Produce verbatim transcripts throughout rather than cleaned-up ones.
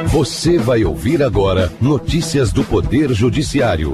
Você vai ouvir agora notícias do Poder Judiciário.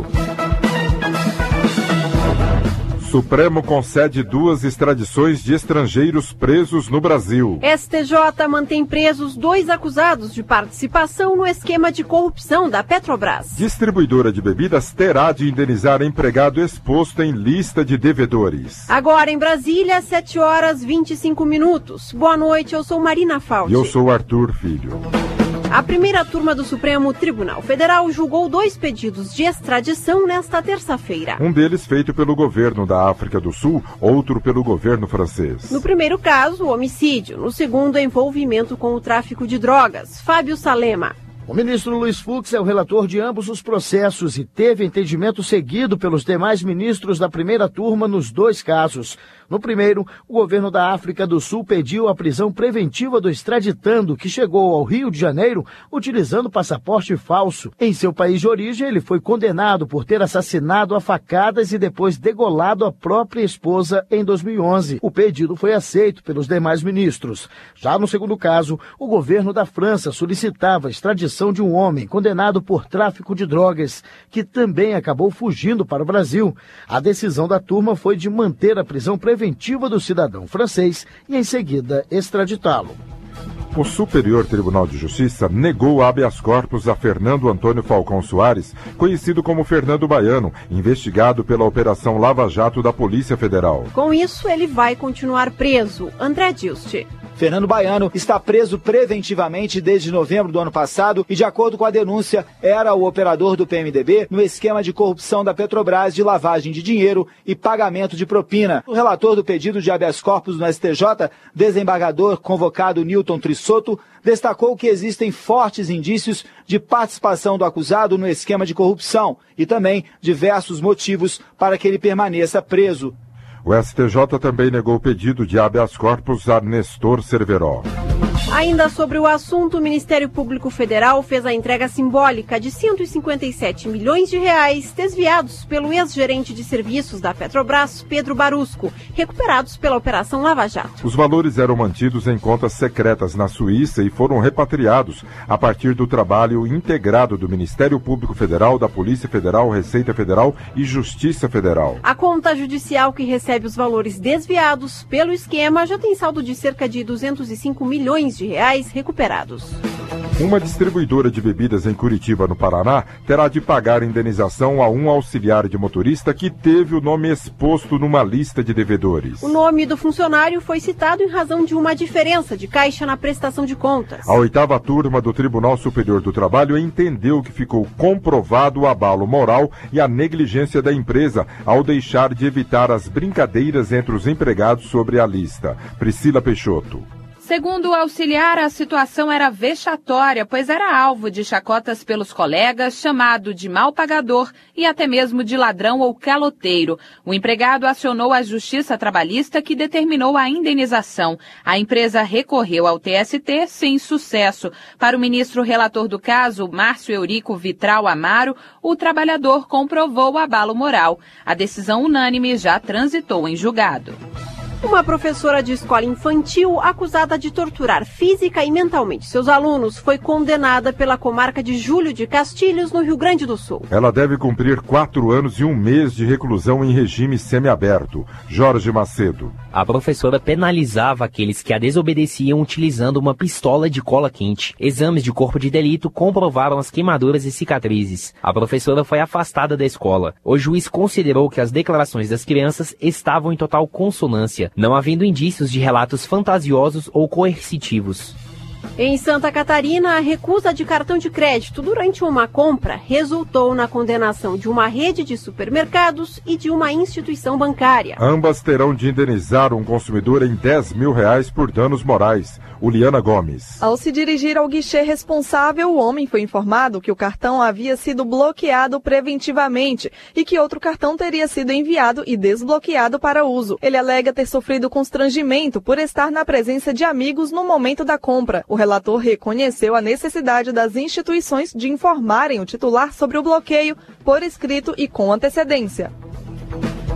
Supremo concede duas extradições de estrangeiros presos no Brasil. S T J mantém presos dois acusados de participação no esquema de corrupção da Petrobras. Distribuidora de bebidas terá de indenizar empregado exposto em lista de devedores. Agora em Brasília, sete horas e vinte e cinco minutos. Boa noite, eu sou Marina Fauci. E eu sou Arthur Filho. A primeira turma do Supremo Tribunal Federal julgou dois pedidos de extradição nesta terça-feira. Um deles feito pelo governo da África do Sul, outro pelo governo francês. No primeiro caso, o homicídio. No segundo, envolvimento com o tráfico de drogas. Fábio Salema. O ministro Luiz Fux é o relator de ambos os processos e teve entendimento seguido pelos demais ministros da primeira turma nos dois casos. No primeiro, o governo da África do Sul pediu a prisão preventiva do extraditando, que chegou ao Rio de Janeiro utilizando passaporte falso. Em seu país de origem, ele foi condenado por ter assassinado a facadas e depois degolado a própria esposa em dois mil e onze. O pedido foi aceito pelos demais ministros. Já no segundo caso, o governo da França solicitava a extradição de um homem condenado por tráfico de drogas, que também acabou fugindo para o Brasil. A decisão da turma foi de manter a prisão preventiva preventiva do cidadão francês e, em seguida, extraditá-lo. O Superior Tribunal de Justiça negou habeas corpus a Fernando Antônio Falcão Soares, conhecido como Fernando Baiano, investigado pela Operação Lava Jato da Polícia Federal. Com isso, ele vai continuar preso. André Dilst. Fernando Baiano está preso preventivamente desde novembro do ano passado e, de acordo com a denúncia, era o operador do P M D B no esquema de corrupção da Petrobras de lavagem de dinheiro e pagamento de propina. O relator do pedido de habeas corpus no S T J, desembargador convocado Newton Trissoto, destacou que existem fortes indícios de participação do acusado no esquema de corrupção e também diversos motivos para que ele permaneça preso. O S T J também negou o pedido de habeas corpus a Nestor Cerveró. Ainda sobre o assunto, o Ministério Público Federal fez a entrega simbólica de cento e cinquenta e sete milhões de reais desviados pelo ex-gerente de serviços da Petrobras, Pedro Barusco, recuperados pela Operação Lava Jato. Os valores eram mantidos em contas secretas na Suíça e foram repatriados a partir do trabalho integrado do Ministério Público Federal, da Polícia Federal, Receita Federal e Justiça Federal. A conta judicial que recebe os valores desviados pelo esquema já tem saldo de cerca de duzentos e cinco milhões de reais recuperados. Uma distribuidora de bebidas em Curitiba, no Paraná, terá de pagar indenização a um auxiliar de motorista que teve o nome exposto numa lista de devedores. O nome do funcionário foi citado em razão de uma diferença de caixa na prestação de contas. A oitava turma do Tribunal Superior do Trabalho entendeu que ficou comprovado o abalo moral e a negligência da empresa ao deixar de evitar as brincadeiras entre os empregados sobre a lista. Priscila Peixoto. Segundo o auxiliar, a situação era vexatória, pois era alvo de chacotas pelos colegas, chamado de mal pagador e até mesmo de ladrão ou caloteiro. O empregado acionou a Justiça Trabalhista, que determinou a indenização. A empresa recorreu ao T S T sem sucesso. Para o ministro relator do caso, Márcio Eurico Vitral Amaro, o trabalhador comprovou o abalo moral. A decisão unânime já transitou em julgado. Uma professora de escola infantil acusada de torturar física e mentalmente seus alunos foi condenada pela comarca de Júlio de Castilhos, no Rio Grande do Sul. Ela deve cumprir quatro anos e um mês de reclusão em regime semiaberto. Jorge Macedo. A professora penalizava aqueles que a desobedeciam utilizando uma pistola de cola quente. Exames de corpo de delito comprovaram as queimaduras e cicatrizes. A professora foi afastada da escola. O juiz considerou que as declarações das crianças estavam em total consonância, não havendo indícios de relatos fantasiosos ou coercitivos. Em Santa Catarina, a recusa de cartão de crédito durante uma compra resultou na condenação de uma rede de supermercados e de uma instituição bancária. Ambas terão de indenizar um consumidor em dez mil reais por danos morais. Uliana Gomes. Ao se dirigir ao guichê responsável, o homem foi informado que o cartão havia sido bloqueado preventivamente e que outro cartão teria sido enviado e desbloqueado para uso. Ele alega ter sofrido constrangimento por estar na presença de amigos no momento da compra. O relator reconheceu a necessidade das instituições de informarem o titular sobre o bloqueio por escrito e com antecedência.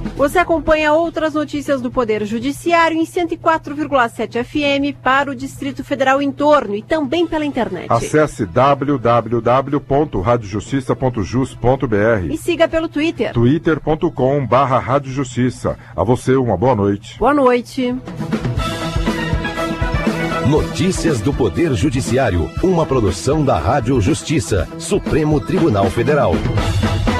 Você acompanha outras notícias do Poder Judiciário em cento e quatro vírgula sete F M para o Distrito Federal em torno e também pela internet. Acesse w w w ponto rádio justiça ponto jus ponto b r e siga pelo Twitter. twitter ponto com barra rádio justiça. A você uma boa noite. Boa noite. Notícias do Poder Judiciário, uma produção da Rádio Justiça, Supremo Tribunal Federal.